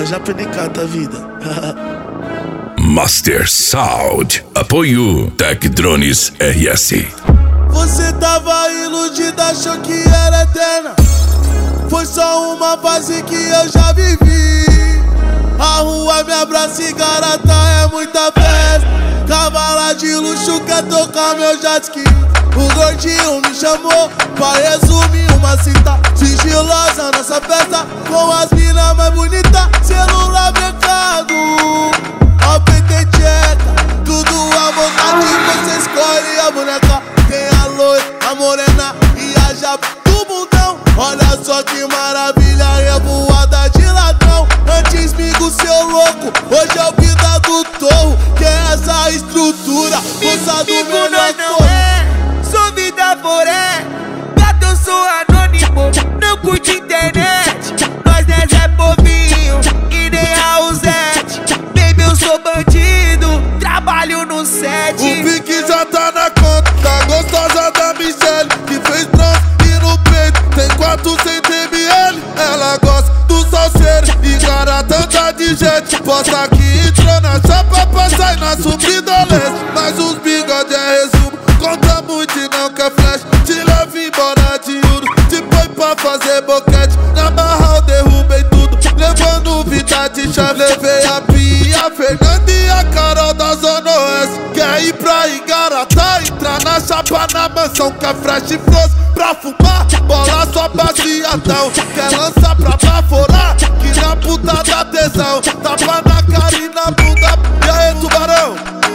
já PNK da vida. Master Sound. Apoio Tech Drones RS. Você tava iludida, achou que era eterna. Foi só uma fase que eu já vivi. A rua me abraça e garota é muita festa. Cavala de luxo quer tocar meu jet ski. O gordinho me chamou pra resumir uma cita sigilosa nessa festa, com as minas mais bonitas. Celular mercado, ó PT tcheca, tudo à vontade, você escolhe a boneca. Tem a loira, a morena e a japa do bundão. Olha só que maravilha, revoada de ladrão. Antes migo seu louco, hoje é o vida do torro. Que é essa estrutura, moça do meu nós não é, sou vida foré. Gato eu sou anônimo, não curte internet. Nós não é povinho e nem Raulzete. Baby eu sou bandido, trabalho no set. O pique já tá na conta, tá gostosa da Michelle, que fez trans e no peito tem 400 ml. Ela gosta do salseiro e cara tanta de gente. Posta que entrou na chapa pra sair na subida leste. Mas os bigode é resumo, conta muito e não quer flash. Te leva embora de ouro, te põe pra fazer boquete. Na barra eu derrubei tudo, levando vida de chave. Levei a Pia, a Fernanda e a Carol da Zona Oeste. Quer ir pra Igarata, entrar na chapa na mansão. Quer fresh e froze pra fumar, bola só baseadão. Quer lançar pra baforar, que na puta da tesão. Tapa na cara e na bunda, e aí tubarão?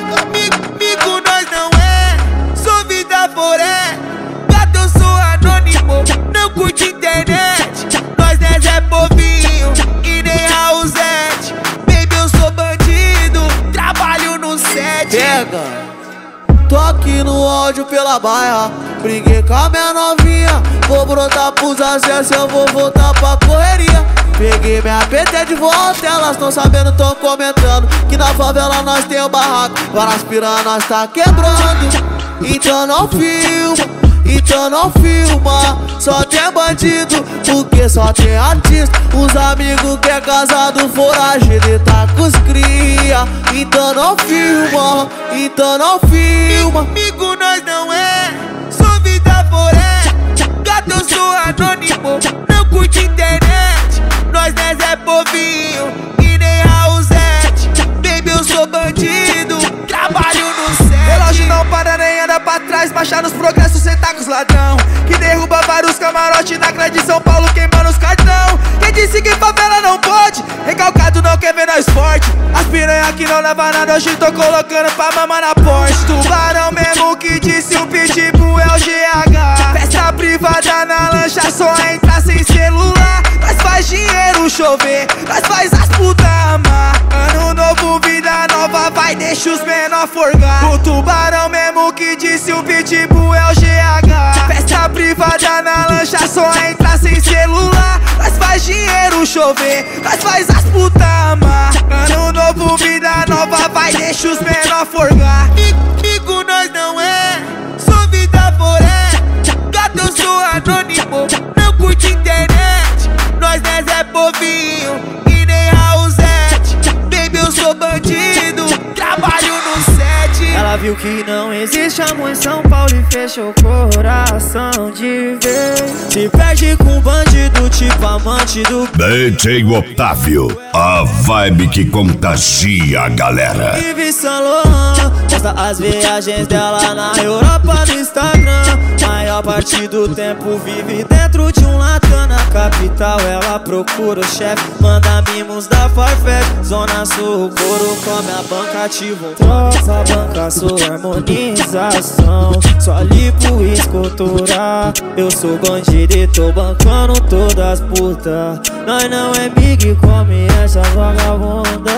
Amigo nós não é, sou vida foré. Gato eu sou anônimo, não curte internet. Nós não é povinho e nem Raulzete. Baby eu sou bandido, trabalho no set. Pega! Tô aqui no áudio pela baia, briguei com a minha novinha. Vou brotar pros acessos, eu vou voltar pra correria. Peguei minha PT de volta, elas tão sabendo, tão comentando que na favela nós tem o barraco, várias piranhas nós tá quebrando. Então não filma, então não filma. Só tem bandido, porque só tem artista. Os amigos que é casado, foragido e tá com os cria. Então não filma, então não filma. Amigo nós não é, sou vida foré. Gato eu sou anônimo, não curte internet. Nós não é povinho e nem Raulzete. Baby eu sou bandido, trabalho no set. Relógio não para nem anda pra trás, marcha nos progressos, cê tá com os ladrão. Que derruba vários camarotes na grande São Paulo, queimando os cartão. Quem disse que favela não pode? Recalcado não quer ver nós forte. As piranha que não leva nada, hoje tô colocando pra mamar na Porsche. Tubarão mesmo que disse o pitbull é o GH. Festa privada na lancha, só entra sem celular. Nós faz dinheiro chover, nós faz as putas amar. Ano novo, vida nova, vai deixa os menor forgar. O tubarão mesmo que disse o pitbull é o GH. Festa privada na lancha, só entra sem celular. Nós faz dinheiro chover, nós faz as putas amar. Ano novo, vida nova, vai deixa os menor forgar. Amigo nós não é, sou vida foré. Gato eu sou anônimo, não curte internet. Nós não é povinho e nem Raulzete. Baby eu sou bandido, trabalho no set. Ela viu que não existe amor em São Paulo e fechou o coração de vez. Se perde com bandido, tipo amante do DJ Otávio, a vibe que contagia a galera. Yves Saint Laurent posta as viagens dela na Europa no Instagram. Maior parte do tempo vive dentro de um latão. Na capital ela procura o chefe, manda mimos da Farfetch. Zona Sul, o couro come a banca, ativo troça a banca, sua harmonização. Só lipo e escultura, eu sou bandido e tô bancando todas as putas. Nós não é big, come essa vagabunda.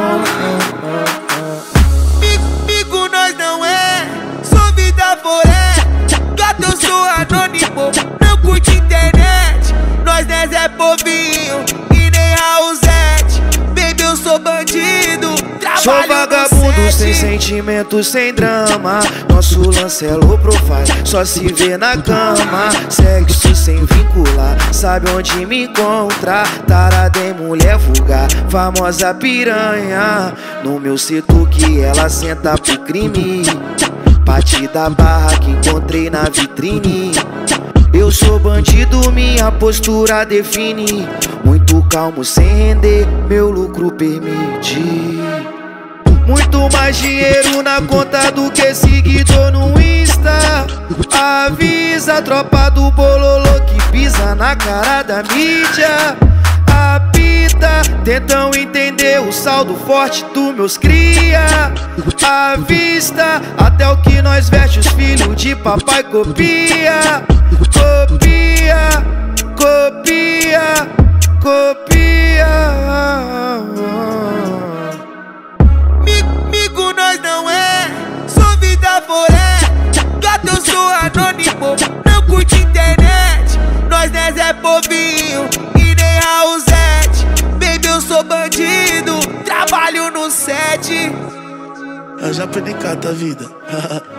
Amigo nós não é, sou vida foré. Gato eu sou anônimo, não curte internet. Nós não é povinho e nem Raulzete. Baby eu sou bandido, trabalho sou vagabundo Somos sem sentimento, sem drama. Nosso lance é low profile, só se vê na cama. Sexo sem vincular, sabe onde me encontrar. Tarada em mulher vulgar, famosa piranha. No meu setor que ela senta pro crime. Pati da barra que encontrei na vitrine. Eu sou bandido, minha postura define. Muito calmo sem render, meu lucro permite. Muito mais dinheiro na conta do que seguidor no Insta. Avisa a tropa do bololô que pisa na cara da mídia. Apita, tentam entender o saldo forte dos meus cria. À vista, até o que nós veste os filhos de papai copia. Copia, copia, copia. Migo nós não é, sou vida foré. Gato eu sou anônimo, não curte internet. Nós não é Zé Povinho e nem Raul Zete. Baby eu sou bandido, trabalho no set. Eu já aprendi cata a vida.